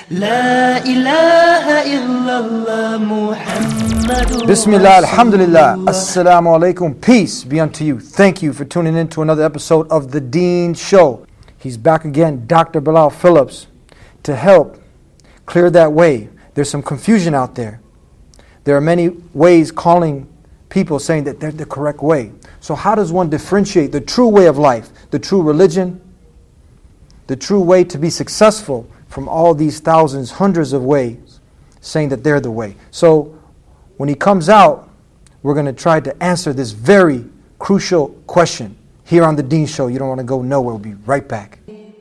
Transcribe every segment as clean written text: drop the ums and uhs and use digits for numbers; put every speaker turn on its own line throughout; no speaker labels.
لا إله إلا الله محمد
Bismillah, alhamdulillah, assalamu alaikum, peace be unto you. Thank you for tuning in to another episode of The Deen Show. He's back again, Dr. Bilal Phillips, to help clear that way. There's some confusion out there. There are many ways calling people saying that they're the correct way. So how does one differentiate the true way of life, the true religion, the true way to be successful from all these thousands, hundreds of ways saying that they're the way? So when he comes out, we're going to try to answer this very crucial question here on The Deen Show. You don't want to go nowhere. We'll be right back.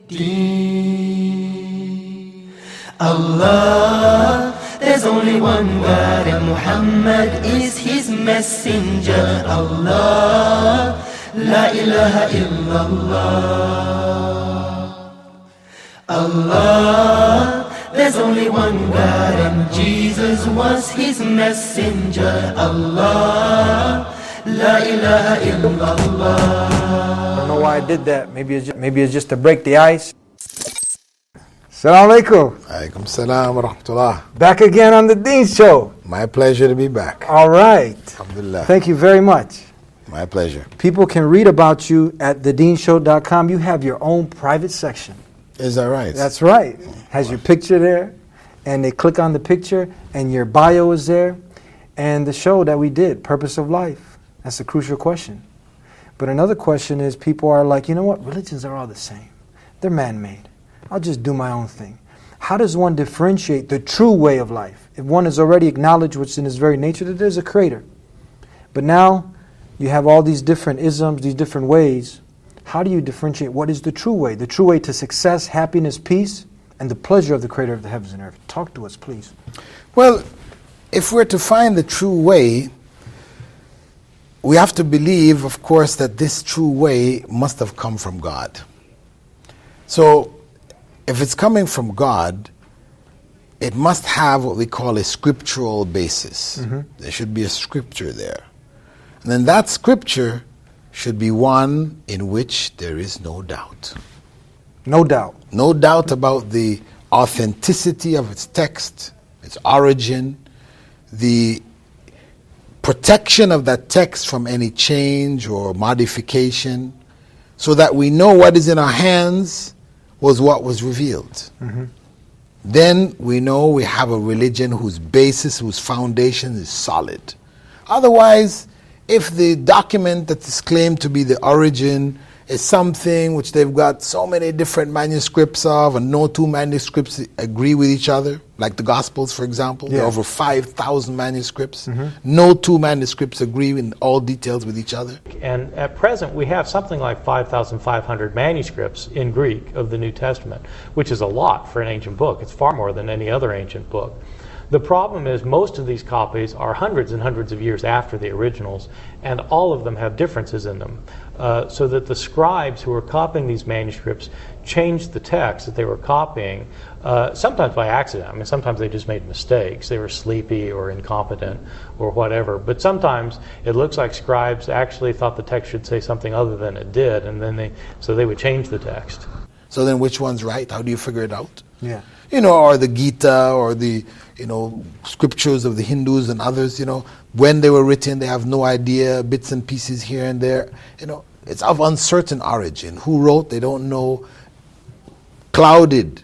Allah, there's only one God and Muhammad is his messenger. Allah, La ilaha illallah. Allah, there's only one God and Jesus was his messenger. Allah, La ilaha illallah.
I don't know why I did that. Maybe it's just to break the ice. Assalamu alaikum.
Alaikum salam wa rahmatullah.
Back again on The Deen Show.
My pleasure to be back.
All right.
Alhamdulillah.
Thank you very much.
My pleasure.
People can read about you at thedeenshow.com. You have your own private section.
Is that right?
That's right. Has your picture there, and they click on the picture, and your bio is there, and the show that we did, Purpose of Life. That's a crucial question. But another question is, people are like, you know what? Religions are all the same. They're man-made. I'll just do my own thing. How does one differentiate the true way of life? If one has already acknowledged what's in his very nature, that there's a creator. But now you have all these different isms, these different ways. How do you differentiate what is the true way? The true way to success, happiness, peace, and the pleasure of the creator of the heavens and earth. Talk to us, please.
Well, if we're to find the true way, we have to believe, of course, that this true way must have come from God. So, if it's coming from God, it must have what we call a scriptural basis. Mm-hmm. There should be a scripture there. And then that scripture should be one in which there is no doubt.
No doubt.
No doubt about the authenticity of its text, its origin, the protection of that text from any change or modification, so that we know what is in our hands was what was revealed. Mm-hmm. Then we know we have a religion whose basis, whose foundation is solid. Otherwise, if the document that is claimed to be the origin is something which they've got so many different manuscripts of, and no two manuscripts agree with each other, like the Gospels, for example, there are over 5,000 manuscripts. Mm-hmm. No two manuscripts agree in all details with each other.
And at present, we have something like 5,500 manuscripts in Greek of the New Testament, which is a lot for an ancient book. It's far more than any other ancient book. The problem is most of these copies are hundreds and hundreds of years after the originals, and all of them have differences in them. So that the scribes who were copying these manuscripts changed the text that they were copying, sometimes by accident. I mean, sometimes they just made mistakes. They were sleepy or incompetent or whatever. But sometimes it looks like scribes actually thought the text should say something other than it did, and then they would change the text.
So then which one's right? How do you figure it out?
Yeah.
Or the Gita, or the, scriptures of the Hindus and others, when they were written, they have no idea, bits and pieces here and there. It's of uncertain origin. Who wrote, they don't know. Clouded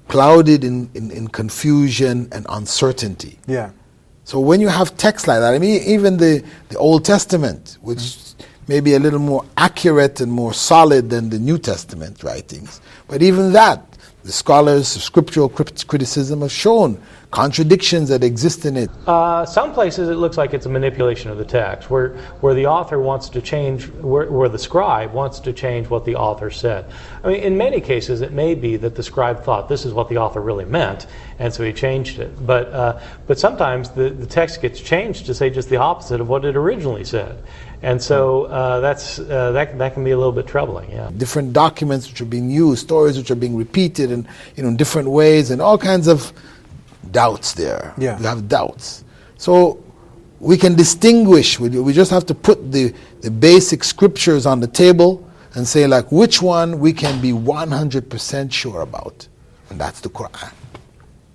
in confusion and uncertainty.
Yeah.
So when you have text like that, I mean, even the Old Testament, which may be a little more accurate and more solid than the New Testament writings, but even that, the scholars of scriptural criticism have shown contradictions that exist in it.
Some places it looks like it's a manipulation of the text, where the author wants to change, where the scribe wants to change what the author said. I mean, in many cases it may be that the scribe thought this is what the author really meant, and so he changed it. But sometimes the text gets changed to say just the opposite of what it originally said. And so that can be a little bit troubling, yeah.
Different documents which are being used, stories which are being repeated in different ways, and all kinds of doubts there.
Yeah.
You have doubts. So we can distinguish. We just have to put the basic scriptures on the table and say, like, which one we can be 100% sure about. And that's the Quran.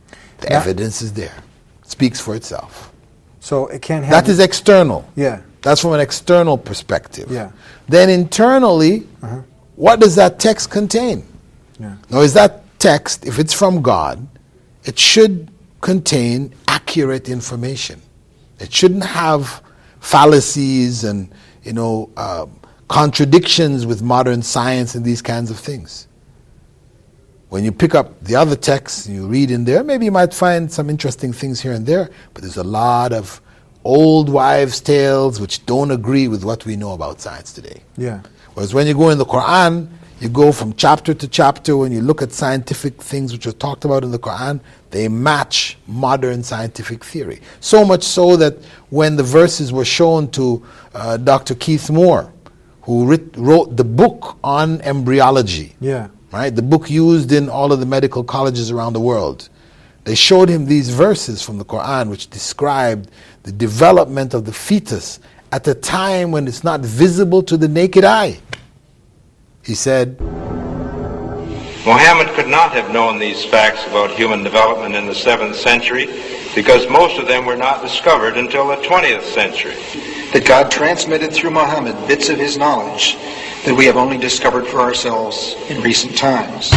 The evidence is there. It speaks for itself.
So it can't have...
That is external.
Yeah.
That's from an external perspective.
Yeah.
Then internally, what does that text contain?
Yeah.
Now, is that text, if it's from God, it should contain accurate information. It shouldn't have fallacies and, contradictions with modern science and these kinds of things. When you pick up the other texts and you read in there, maybe you might find some interesting things here and there, but there's a lot of old wives' tales which don't agree with what we know about science today.
Yeah.
Whereas when you go in the Quran, you go from chapter to chapter, when you look at scientific things which are talked about in the Quran, they match modern scientific theory. So much so that when the verses were shown to Dr. Keith Moore, who wrote the book on embryology, right, the book used in all of the medical colleges around the world, they showed him these verses from the Quran which described the development of the fetus at a time when it's not visible to the naked eye. He said,
Muhammad could not have known these facts about human development in the 7th century because most of them were not discovered until the 20th century.
That God transmitted through Muhammad bits of his knowledge that we have only discovered for ourselves in recent times.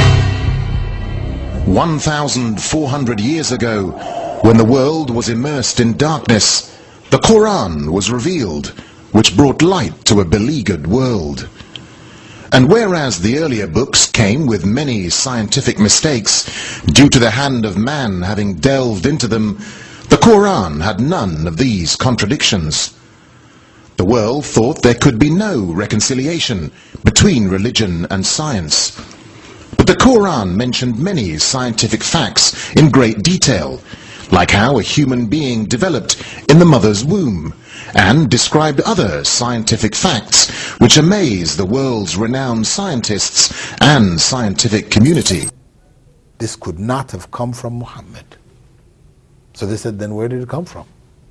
1,400 years ago, when the world was immersed in darkness, the Quran was revealed, which brought light to a beleaguered world. And whereas the earlier books came with many scientific mistakes due to the hand of man having delved into them, the Quran had none of these contradictions. The world thought there could be no reconciliation between religion and science. But the Quran mentioned many scientific facts in great detail, like how a human being developed in the mother's womb, and described other scientific facts which amaze the world's renowned scientists and scientific community.
This could not have come from Muhammad. So they said, then where did it come from?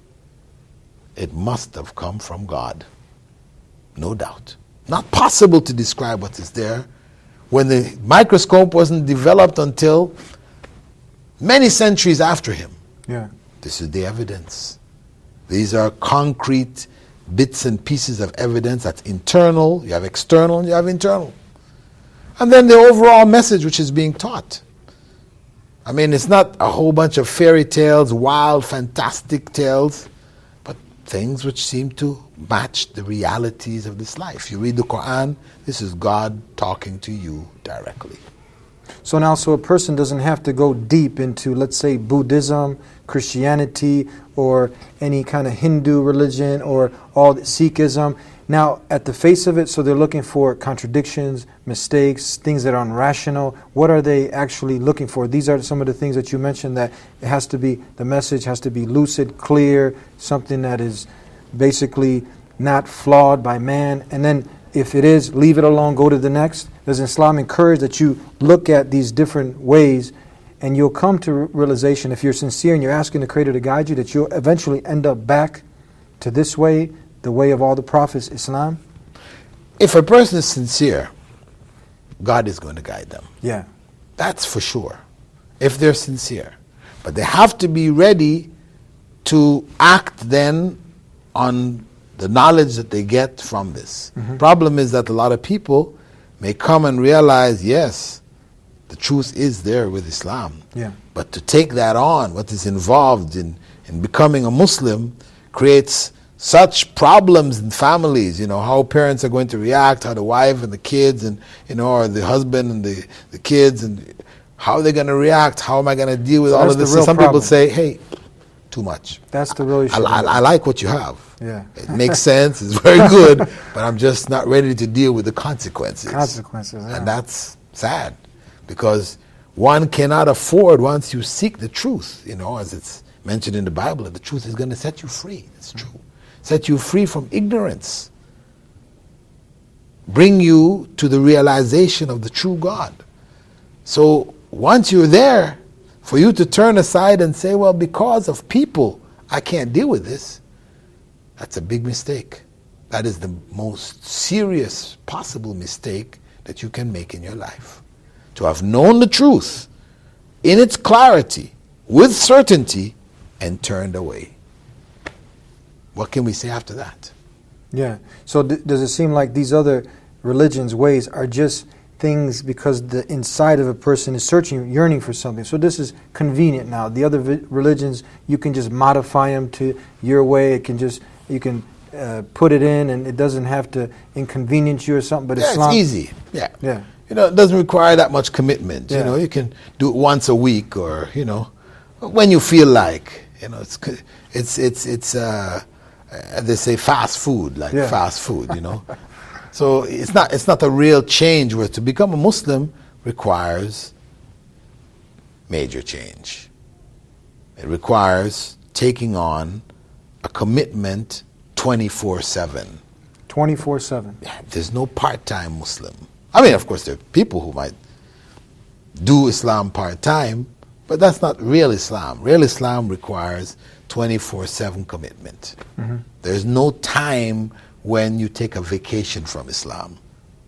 It must have come from God. No doubt. Not possible to describe what is there when the microscope wasn't developed until many centuries after him.
Yeah.
This is the evidence. These are concrete bits and pieces of evidence that's internal, you have external, and you have internal. And then the overall message which is being taught. I mean, it's not a whole bunch of fairy tales, wild, fantastic tales, but things which seem to match the realities of this life. You read the Quran, this is God talking to you directly.
So now, so a person doesn't have to go deep into, let's say, Buddhism, Christianity, or any kind of Hindu religion, or all Sikhism. Now, at the face of it, so they're looking for contradictions, mistakes, things that are irrational. What are they actually looking for? These are some of the things that you mentioned, that it has to be, the message has to be lucid, clear, something that is basically not flawed by man. And then if it is, leave it alone, go to the next. Does Islam encourage that you look at these different ways, and you'll come to realization, if you're sincere and you're asking the Creator to guide you, that you'll eventually end up back to this way, the way of all the prophets, Islam?
If a person is sincere, God is going to guide them.
Yeah.
That's for sure, if they're sincere. But they have to be ready to act then on the knowledge that they get from this. Problem is that a lot of people may come and realize, yes, the truth is there with Islam.
Yeah.
But to take that on, what is involved in becoming a Muslim, creates such problems in families, how parents are going to react, how the wife and the kids and, or the husband and the kids, and how they're going to react, how am I going to deal with all of this? So some people say, hey, too much.
That's the real issue.
I like what you have.
Yeah.
It makes sense, it's very good, but I'm just not ready to deal with the consequences.
Yeah.
And that's sad, because one cannot afford, once you seek the truth, as it's mentioned in the Bible, that the truth is going to set you free. It's true. Set you free from ignorance. Bring you to the realization of the true God. So once you're there, for you to turn aside and say, well, because of people, I can't deal with this, that's a big mistake. That is the most serious possible mistake that you can make in your life. To have known the truth in its clarity, with certainty and turned away. What can we say after that?
Yeah. So does it seem like these other religions' ways are just things because the inside of a person is searching, yearning for something? So this is convenient now. The other religions, you can just modify them to your way. It can just, you can put it in, and it doesn't have to inconvenience you or something. But Islam,
it's easy. Yeah.
Yeah.
You know, it doesn't require that much commitment.
Yeah.
You know, you can do it once a week, or you know, when you feel like. You know, it's they say fast food, like fast food. You know, so it's not a real change. Where to become a Muslim requires major change. It requires taking on a commitment 24/7.
24/7.
There's no part-time Muslim. I mean, of course, there are people who might do Islam part-time, but that's not real Islam. Real Islam requires 24/7 commitment.
Mm-hmm.
There's no time when you take a vacation from Islam.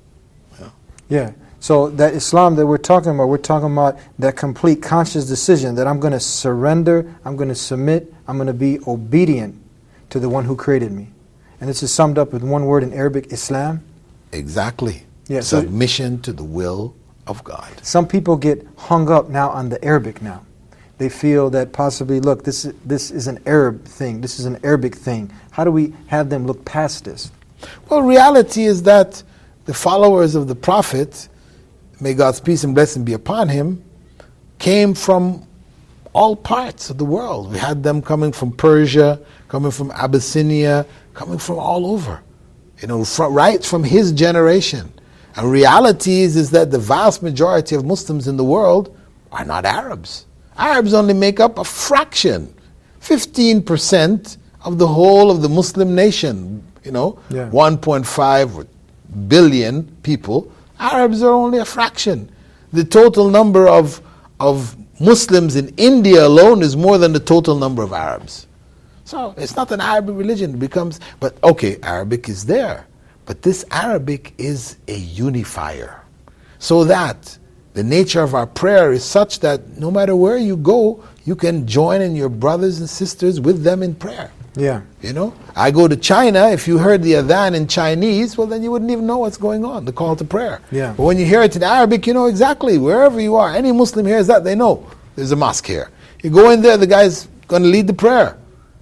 Yeah. So that Islam that we're talking about that complete conscious decision that I'm going to surrender, I'm going to submit, I'm going to be obedient to the one who created me. And this is summed up with one word in Arabic, Islam.
Exactly.
Yeah,
submission to the will of God.
Some people get hung up now on the Arabic now. They feel that possibly, look, this is an Arab thing. This is an Arabic thing. How do we have them look past this?
Well, reality is that the followers of the Prophet, may God's peace and blessing be upon him, came from all parts of the world. We had them coming from Persia, coming from Abyssinia, coming from all over. You know, right from his generation. And reality is that the vast majority of Muslims in the world are not Arabs. Arabs only make up a fraction, 15% of the whole of the Muslim nation. You know, 1.5 billion people. Arabs are only a fraction. The total number of Muslims in India alone is more than the total number of Arabs. So it's not an Arabic religion. It becomes, but okay, Arabic is there. But this Arabic is a unifier. So that the nature of our prayer is such that no matter where you go, you can join in your brothers and sisters with them in prayer.
Yeah.
You know, I go to China, if you heard the adhan in Chinese, well then you wouldn't even know what's going on, the call to prayer.
Yeah.
But when you hear it in Arabic, you know exactly, wherever you are, any Muslim hears that, they know there's a mosque here. You go in there, the guy's going to lead the prayer.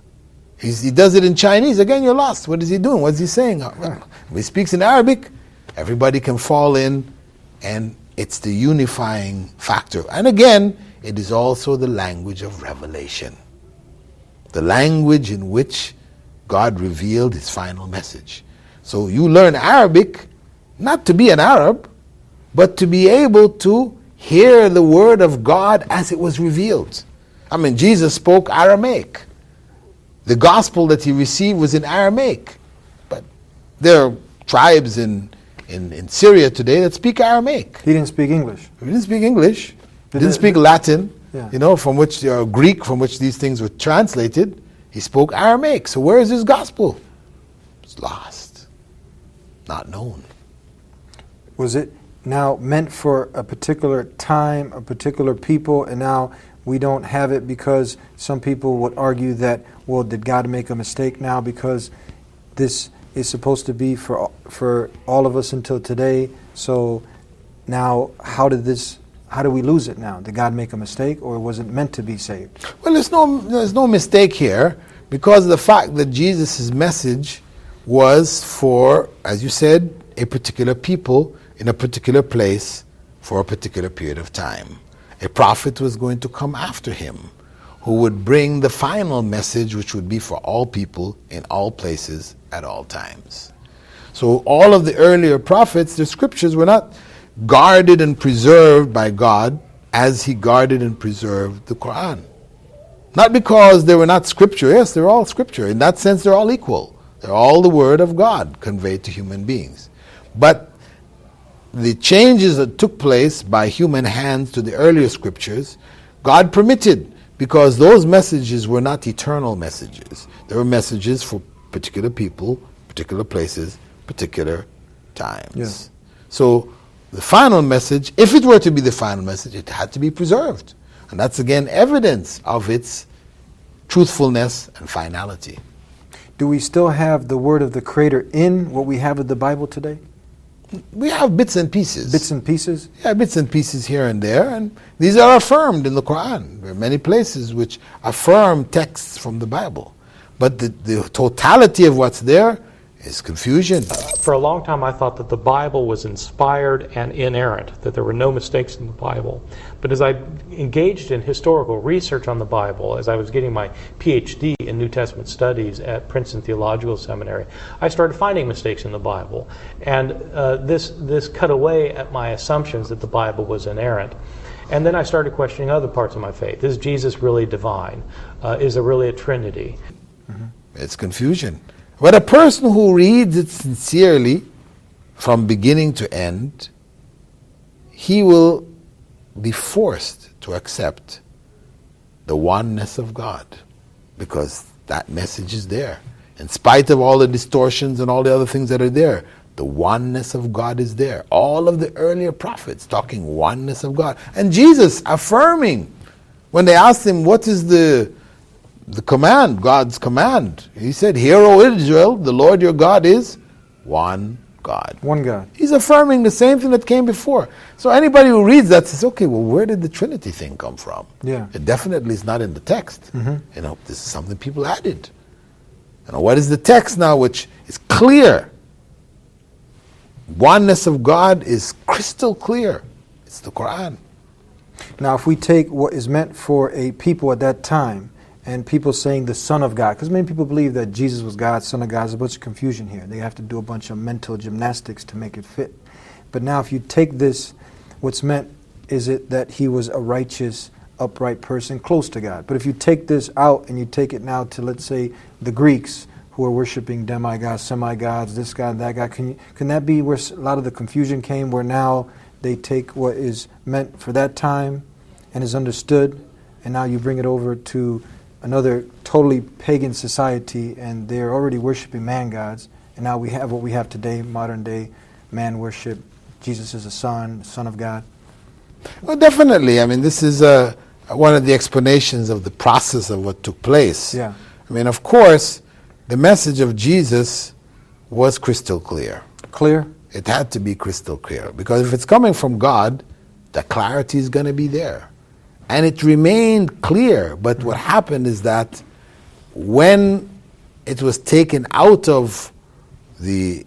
He does it in Chinese, again you're lost. What is he doing? What's he saying? When he speaks in Arabic, everybody can fall in, and it's the unifying factor. And again, it is also the language of revelation. The language in which God revealed his final message. So you learn Arabic, not to be an Arab, but to be able to hear the word of God as it was revealed. I mean, Jesus spoke Aramaic. The gospel that he received was in Aramaic. But there are tribes in Syria today that speak Aramaic.
He didn't speak English.
He didn't speak English. He didn't speak Latin.
Yeah.
You know, from which, Greek, from which these things were translated. He spoke Aramaic. So where is his gospel? It's lost. Not known.
Was it now meant for a particular time, a particular people, and now we don't have it because some people would argue that, well, did God make a mistake now because this is supposed to be for all of us until today? So now how do we lose it now? Did God make a mistake, or was it meant to be saved?
Well, there's no mistake here, because of the fact that Jesus' message was for, as you said, a particular people in a particular place for a particular period of time. A prophet was going to come after him who would bring the final message, which would be for all people in all places at all times. So all of the earlier prophets, the scriptures were not guarded and preserved by God as he guarded and preserved the Quran. Not because they were not scripture. Yes, they're all scripture. In that sense, they're all equal. They're all the word of God conveyed to human beings. But the changes that took place by human hands to the earlier scriptures, God permitted, because those messages were not eternal messages. They were messages for particular people, particular places, particular times.
Yes.
So the final message, if it were to be the final message, it had to be preserved. And that's again evidence of its truthfulness and finality.
Do we still have the word of the Creator in what we have of the Bible today?
We have bits and pieces.
Bits and pieces?
Yeah, bits and pieces here and there, and these are affirmed in the Quran. There are many places which affirm texts from the Bible. But the totality of what's there is confusion.
For a long time I thought that the Bible was inspired and inerrant, that there were no mistakes in the Bible. But as I engaged in historical research on the Bible, as I was getting my PhD in New Testament studies at Princeton Theological Seminary, I started finding mistakes in the Bible. And this cut away at my assumptions that the Bible was inerrant. And then I started questioning other parts of my faith. Is Jesus really divine? Is there really a Trinity?
It's confusion. But a person who reads it sincerely from beginning to end, he will be forced to accept the oneness of God, because that message is there. In spite of all the distortions and all the other things that are there, the oneness of God is there. All of the earlier prophets talking oneness of God. And Jesus affirming, when they asked him, what is the command, God's command? He said, "Hear, O Israel, the Lord your God is one God."
One God.
He's affirming the same thing that came before. So anybody who reads that says, okay, well, where did the Trinity thing come from?
Yeah.
It definitely is not in the text. You know, this is something people added. You know, what is the text now which is clear? Oneness of God is crystal clear. It's the Quran.
Now, if we take what is meant for a people at that time, and people saying the Son of God, because many people believe that Jesus was God, Son of God. There's a bunch of confusion here. They have to do a bunch of mental gymnastics to make it fit. But now if you take this, what's meant is it that he was a righteous, upright person close to God. But if you take this out and you take it now to, let's say, the Greeks who are worshiping demigods, semi-gods, this God, that God, can that be where a lot of the confusion came, where now they take what is meant for that time and is understood, and now you bring it over to another totally pagan society, and they're already worshiping man gods, and now we have what we have today, modern day man worship. Jesus is a son of God.
Well, definitely. I mean, this is one of the explanations of the process of what took place.
Yeah.
I mean, of course, the message of Jesus was crystal clear.
Clear?
It had to be crystal clear, because if it's coming from God, the clarity is going to be there. And it remained clear, but what happened is that when it was taken out of the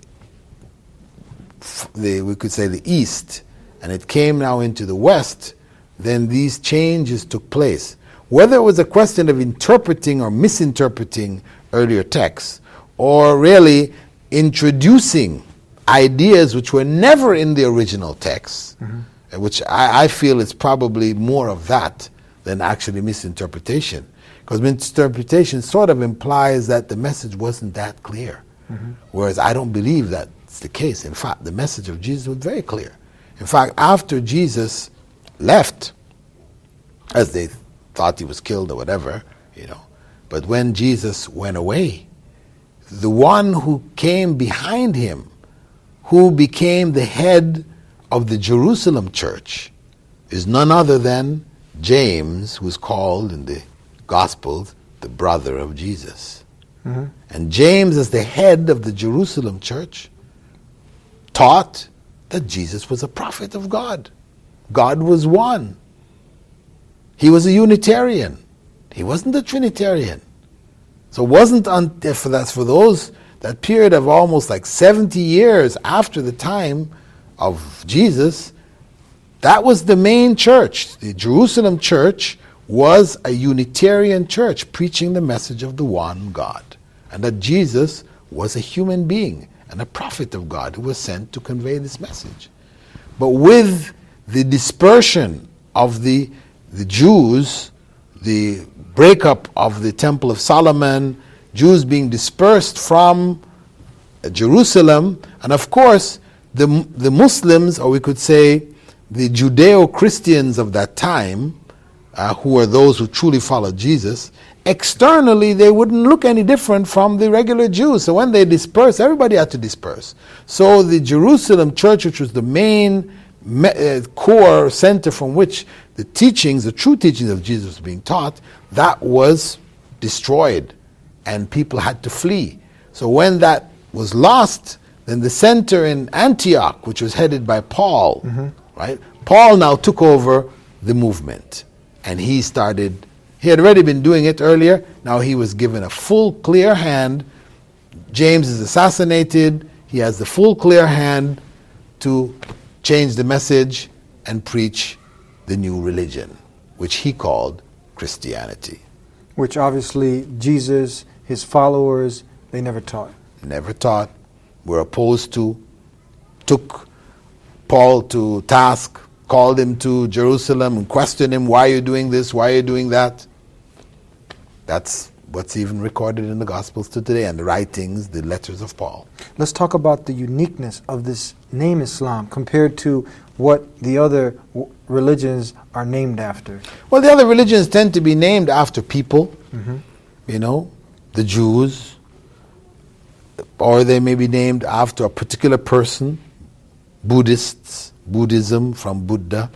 we could say the East, and it came now into the West, then these changes took place. Whether it was a question of interpreting or misinterpreting earlier texts, or really introducing ideas which were never in the original text, which I feel is probably more of that than actually misinterpretation. Because misinterpretation sort of implies that the message wasn't that clear. Whereas I don't believe that's the case. In fact, the message of Jesus was very clear. In fact, after Jesus left, as they thought he was killed or whatever, but when Jesus went away, the one who came behind him, who became the head of the Jerusalem church, is none other than James, who's called in the Gospels the brother of Jesus. And James, as the head of the Jerusalem church, taught that Jesus was a prophet of God. God was one. He was a Unitarian. He wasn't a Trinitarian. So it wasn't that period of almost like 70 years after the time of Jesus, that was the main church. The Jerusalem church was a Unitarian church preaching the message of the one God, and that Jesus was a human being and a prophet of God who was sent to convey this message. But with the dispersion of the Jews, the breakup of the Temple of Solomon, Jews being dispersed from Jerusalem, and of course the Muslims, or we could say the Judeo-Christians of that time, who were those who truly followed Jesus, externally they wouldn't look any different from the regular Jews. So when they dispersed, everybody had to disperse. So the Jerusalem church, which was the main core center from which the teachings, the true teachings of Jesus being taught, that was destroyed and people had to flee. So when that was lost, then the center in Antioch, which was headed by Paul, right? Paul now took over the movement, and he had already been doing it earlier. Now he was given a full, clear hand. James is assassinated. He has the full, clear hand to change the message and preach the new religion, which he called Christianity.
Which obviously Jesus, his followers, they never taught.
Never taught, were opposed to, took Paul to task, called him to Jerusalem and questioned him, why are you doing this, why are you doing that? That's what's even recorded in the Gospels to today and the writings, the letters of Paul.
Let's talk about the uniqueness of this name Islam compared to what the other religions are named after.
Well, the other religions tend to be named after people, you know, the Jews, or they may be named after a particular person, Buddhists, Buddhism from Buddha,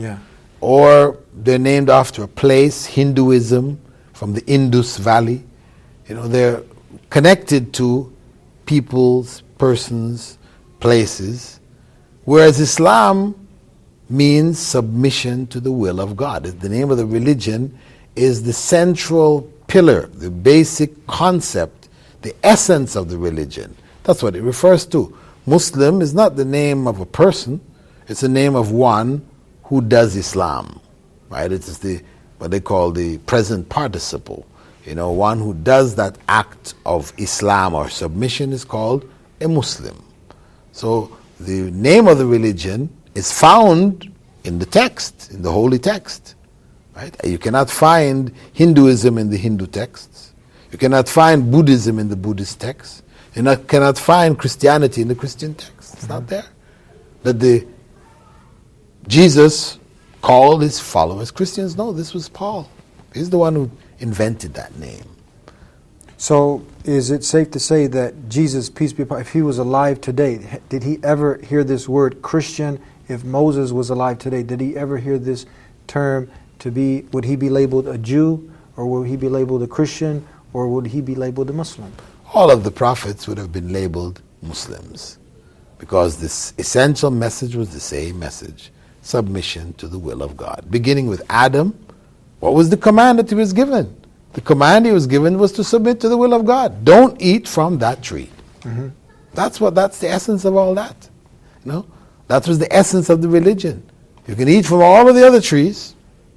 or they're named after a place, Hinduism from the Indus Valley. You know, they're connected to peoples, persons, places, whereas Islam means submission to the will of God. The name of the religion is the central pillar, the basic concept, the essence of the religion. That's what it refers to. Muslim is not the name of a person, it's the name of one who does Islam, right? It is what they call the present participle. You know, one who does that act of Islam or submission is called a Muslim. So the name of the religion is found in the text, in the holy text, right? You cannot find Hinduism in the Hindu texts. You cannot find Buddhism in the Buddhist text. You cannot find Christianity in the Christian text. It's not there. That Jesus called his followers Christians. No, this was Paul. He's the one who invented that name.
So is it safe to say that Jesus, peace be upon him, if he was alive today, did he ever hear this word Christian? If Moses was alive today, did he ever hear this term would he be labeled a Jew, or would he be labeled a Christian, or would he be labeled a Muslim?
All of the prophets would have been labeled Muslims, because this essential message was the same message: submission to the will of God. Beginning with Adam, what was the command that he was given? The command he was given was to submit to the will of God. Don't eat from that tree. That's the essence of all that. You know, that was the essence of the religion. You can eat from all of the other trees,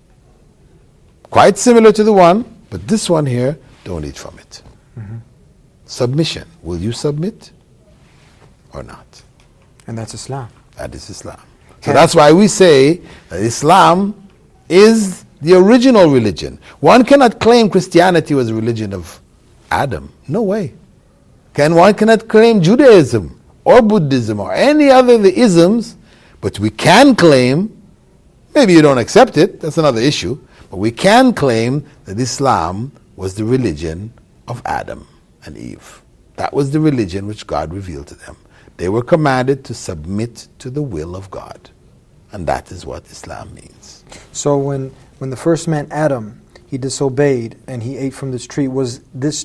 quite similar to the one, but this one here, don't eat from it. Submission. Will you submit or not?
And that's Islam.
That is Islam. So that's why we say that Islam is the original religion. One cannot claim Christianity was the religion of Adam. No way. One cannot claim Judaism or Buddhism or any other of the isms, but we can claim, maybe you don't accept it, that's another issue, but we can claim that Islam was the religion of Adam and Eve. That was the religion which God revealed to them. They were commanded to submit to the will of God. And that is what Islam means.
So when the first man, Adam, he disobeyed and he ate from this tree, was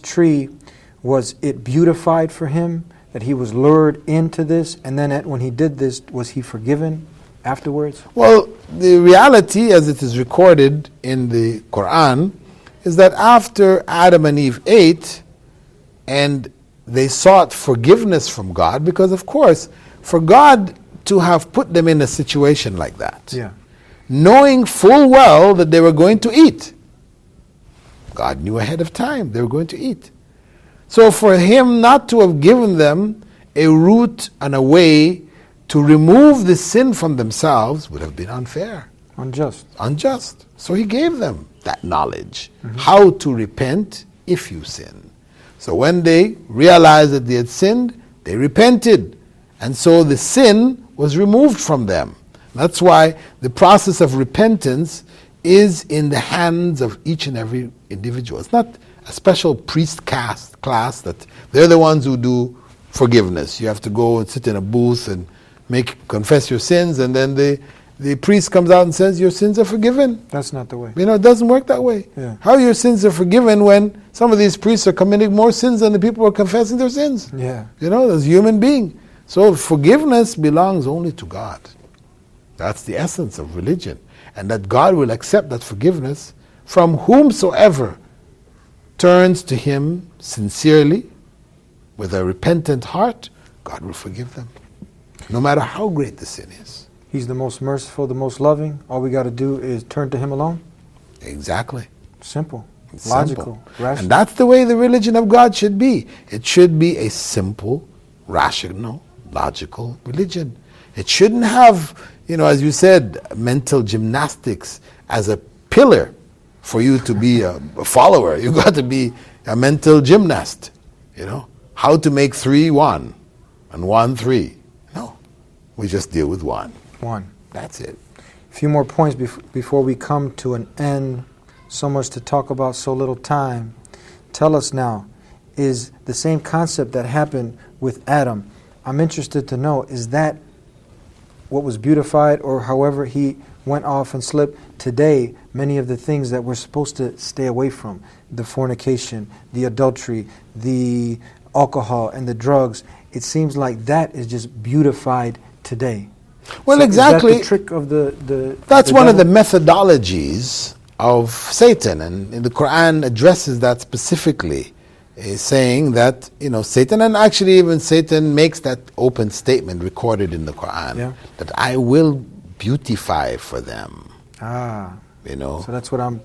it beautified for him that he was lured into this? And then when he did this, was he forgiven afterwards?
Well, the reality as it is recorded in the Quran is that after Adam and Eve ate and they sought forgiveness from God, because of course, for God to have put them in a situation like that, knowing full well that they were going to eat. God knew ahead of time they were going to eat. So for him not to have given them a route and a way to remove the sin from themselves would have been unfair. Unjust. So he gave them that knowledge, how to repent if you sin. So when they realized that they had sinned, they repented. And so the sin was removed from them. That's why the process of repentance is in the hands of each and every individual. It's not a special priest class that they're the ones who do forgiveness. You have to go and sit in a booth and confess your sins, and then the the priest comes out and says, your sins are forgiven.
That's not the way.
You know, it doesn't work that way.
Yeah.
How your sins are forgiven when some of these priests are committing more sins than the people who are confessing their sins?
Yeah.
You know, as a human being. So forgiveness belongs only to God. That's the essence of religion. And that God will accept that forgiveness from whomsoever turns to Him sincerely, with a repentant heart, God will forgive them. No matter how great the sin is.
He's the most merciful, the most loving. All we got to do is turn to Him alone.
Exactly.
Simple.
It's
Logical.
simple.
Rational.
And that's the way the religion of God should be. It should be a simple, rational, logical religion. It shouldn't have, you know, as you said, mental gymnastics as a pillar for you to be a follower. You've got to be a mental gymnast, you know. How to make 3 1 and 1 3. No, we just deal with one.
One.
That's it.
A few more points before we come to an end. So much to talk about, so little time. Tell us now, is the same concept that happened with Adam, I'm interested to know, is that what was beautified, or however he went off and slipped? Today, many of the things that we're supposed to stay away from, the fornication, the adultery, the alcohol and the drugs, it seems like that is just beautified today.
Well,
So
exactly.
Is that the trick of the
That's
the
one of the
devil?
methodologies of Satan, and the Quran addresses that specifically, saying that, you know, Satan, and actually even Satan makes that open statement recorded in the Quran,
Yeah.
that I will beautify for them,
Ah,
you know.
so that's what I'm...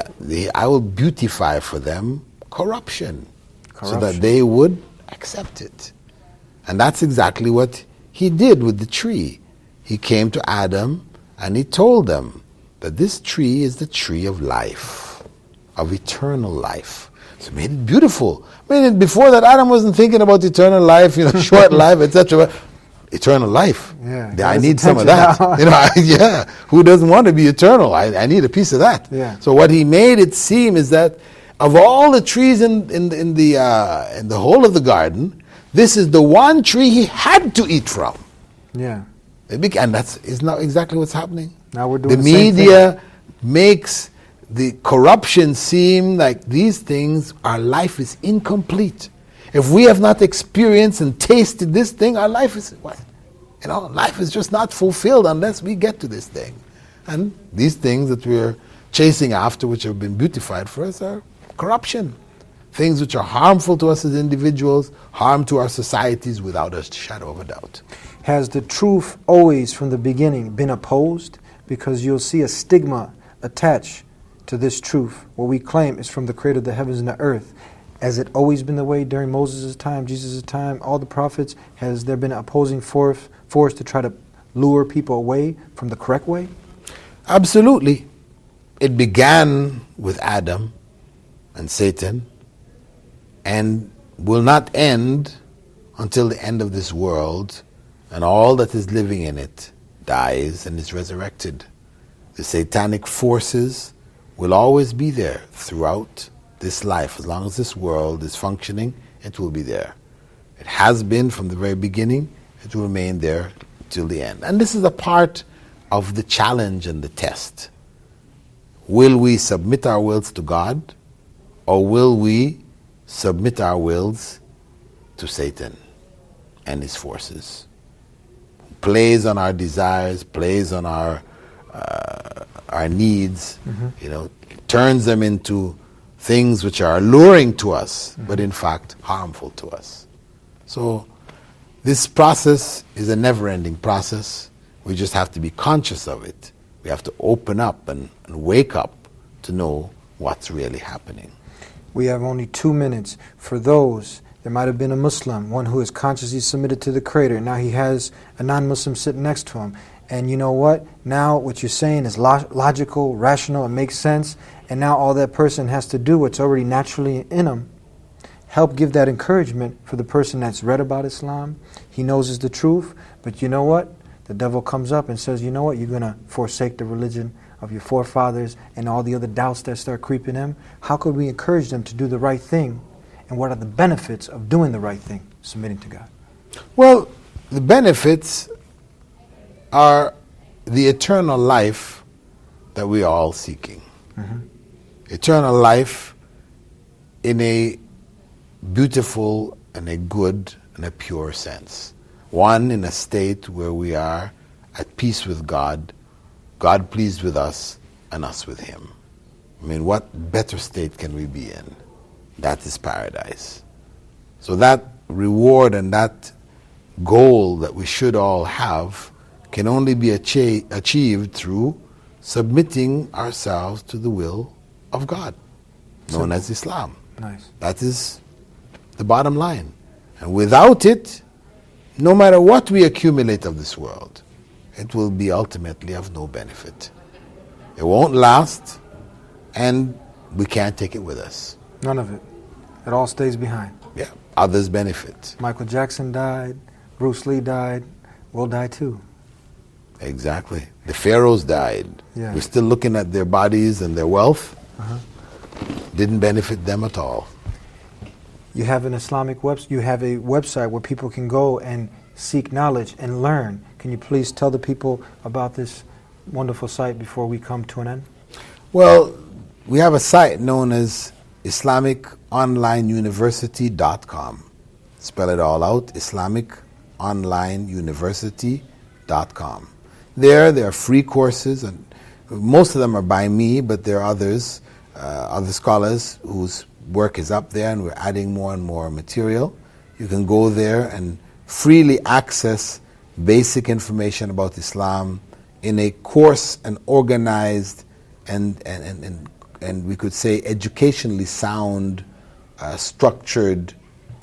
I will beautify for them corruption, so that
Corruption.
they would accept it. And that's exactly what he did with the tree. He came to Adam and he told them that this tree is the tree of life, of eternal life. So he made it beautiful. I mean, before that, Adam wasn't thinking about eternal life, you know, short life, etc. Eternal life.
Yeah,
I
his
need some of that.
attention
You know, who doesn't want to be eternal? I need a piece of that.
Yeah.
So what he made it seem is that of all the trees in the whole of the garden, this is the one tree he had to eat from.
Yeah.
And that's is not exactly what's happening.
Now we're doing
The
the same
media makes the corruption seem like these things, our life is incomplete. If we have not experienced and tasted this thing, our life is what? You know, life is just not fulfilled unless we get to this thing. And these things that we're chasing after, which have been beautified for us, are corruption. Things which are harmful to us as individuals, harm to our societies without a shadow of a doubt.
Has the truth always from the beginning been opposed? Because you'll see a stigma attached to this truth. What we claim is from the creator of the heavens and the earth. Has it always been the way during Moses' time, Jesus' time, all the prophets? Has there been an opposing force to try to lure people away from the correct way?
Absolutely. It began with Adam and Satan and will not end until the end of this world and all that is living in it dies and is resurrected. The satanic forces will always be there throughout this life. As long as this world is functioning, it will be there. It has been from the very beginning. It will remain there till the end. And this is a part of the challenge and the test. Will we submit our wills to God, or will we submit our wills to Satan and his forces? Plays on our desires, plays on our needs, you know, turns them into things which are alluring to us, but in fact harmful to us. So this process is a never-ending process. We just have to be conscious of it. We have to open up and wake up to know what's really happening.
We have only 2 minutes. For those, there might have been a Muslim, one who is consciously submitted to the Creator. Now he has a non-Muslim sitting next to him. And you know what? Now what you're saying is logical, rational, it makes sense. And now all that person has to do, what's already naturally in him, help give that encouragement for the person that's read about Islam. He knows it's the truth. But you know what? The devil comes up and says, you know what? You're going to forsake the religion of your forefathers and all the other doubts that start creeping in. How could we encourage them to do the right thing? And what are the benefits of doing the right thing, submitting to God?
Well, the benefits are the eternal life that we are all seeking. Eternal life in a beautiful and a good and a pure sense. One, in a state where we are at peace with God, God pleased with us, and us with Him. I mean, what better state can we be in? That is paradise. So that reward and that goal that we should all have can only be achieved through submitting ourselves to the will of God, known as Islam.
Nice.
That is the bottom line. And without it, no matter what we accumulate of this world, it will be ultimately of no benefit. It won't last, and we can't take it with us.
None of it. It all stays behind.
Yeah, others benefit.
Michael Jackson died. Bruce Lee died. We'll die too.
Exactly. The pharaohs died.
Yeah.
We're still looking at their bodies and their wealth. Didn't benefit them at all.
You have an Islamic website. You have a website where people can go and seek knowledge and learn. Can you please tell the people about this wonderful site before we come to an end?
Well, we have a site known as IslamicOnlineUniversity.com. Spell it all out, IslamicOnlineUniversity.com. There are free courses, and most of them are by me, but there are others, other scholars whose work is up there, and we're adding more and more material. You can go there and freely access basic information about Islam in a course and organized and we could say educationally sound, structured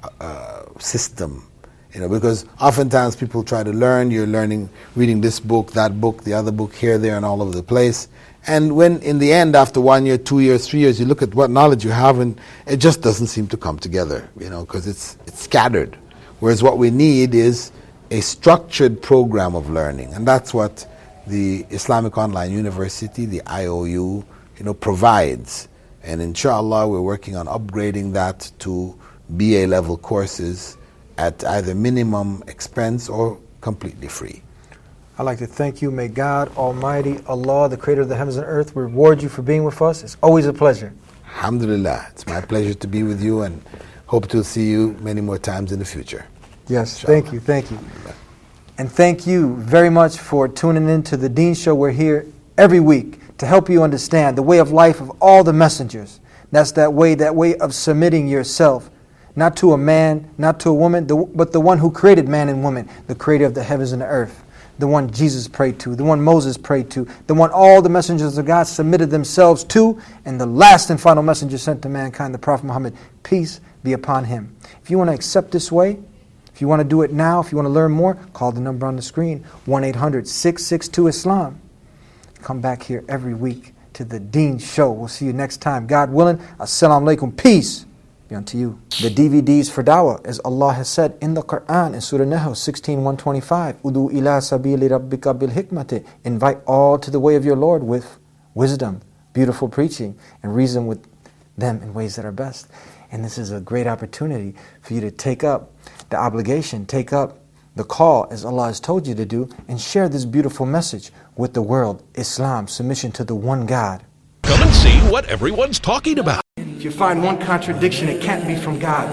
system. You know, because oftentimes people try to learn, you're learning, reading this book, that book, the other book, here, there, and all over the place. And when in the end, after 1 year, 2 years, 3 years, you look at what knowledge you have, and it just doesn't seem to come together, you know, because it's scattered. Whereas what we need is a structured program of learning, and that's what the Islamic Online University, the IOU, provides. And inshallah, we're working on upgrading that to BA level courses at either minimum expense or completely free.
I'd like to thank you. May God Almighty, Allah, the creator of the heavens and earth, reward you for being with us. It's always a pleasure.
Alhamdulillah. It's my pleasure to be with you, and hope to see you many more times in the future.
Yes,
Inshallah.
thank you. And thank you very much for tuning in to the Deen Show. We're here every week to help you understand the way of life of all the messengers. That's that way of submitting yourself, not to a man, not to a woman, but the one who created man and woman, the creator of the heavens and the earth, the one Jesus prayed to, the one Moses prayed to, the one all the messengers of God submitted themselves to, and the last and final messenger sent to mankind, the Prophet Muhammad, peace be upon him. If you want to accept this way, if you want to do it now, if you want to learn more, call the number on the screen, 1-800-662-ISLAM. Come back here every week to the Deen Show. We'll see you next time. God willing, Assalamu alaikum. Peace be unto you. The DVDs for dawah, as Allah has said in the Quran, in Surah Nahl 16:125, Udu ila sabili rabbika bil hikmati. Invite all to the way of your Lord with wisdom, beautiful preaching, and reason with them in ways that are best. And this is a great opportunity for you to take up the obligation, take up the call, as Allah has told you to do, and share this beautiful message with the world. Islam, submission to the one God.
Come and see what everyone's talking about.
If you find one contradiction, it can't be from God.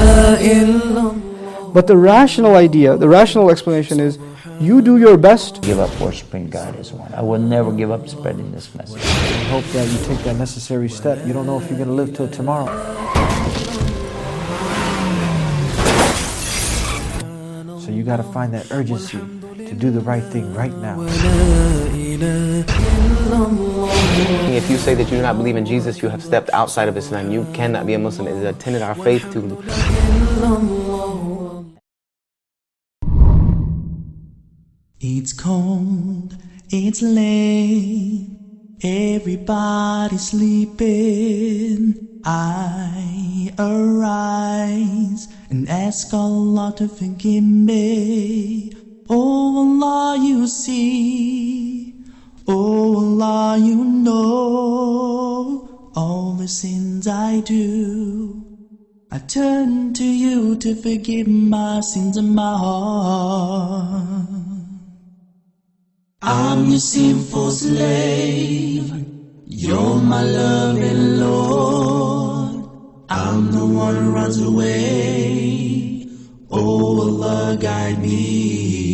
But the rational idea, the rational explanation is, you do your best.
Give up worshiping God as one. I will never give up spreading this message.
I hope that you take that necessary step. You don't know if you're going to live till tomorrow. So you got to find that urgency to do the right thing right now.
If you say that you do not believe in Jesus, you have stepped outside of Islam. You cannot be a Muslim. It is a tenet of our faith to...
It's cold, it's late, everybody's sleeping. I arise and ask Allah to forgive me. Oh Allah, you see, oh Allah, you know all the sins I do. I turn to you to forgive my sins in my heart. I'm your sinful slave. You're my loving Lord. I'm the one who runs away. Oh, Allah, guide me.